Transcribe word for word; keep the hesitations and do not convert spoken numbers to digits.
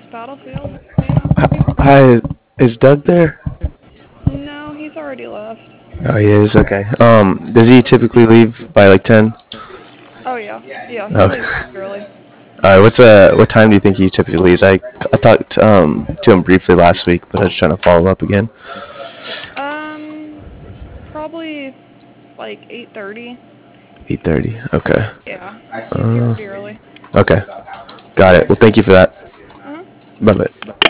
Battlefield, yeah. Hi, is Doug there? No, he's already left. Oh, he is. Okay. Um, does he typically leave by like ten? Oh yeah, yeah, he Okay. leaves early. All right. What's uh, what time do you think he typically leaves? I I talked um to him briefly last week, but I was trying to follow up again. Um, probably like eight thirty. Eight thirty. Okay. Yeah, he's here Uh, pretty early. okay. Got it. Well, thank you for that. Uh-huh. Bye bye.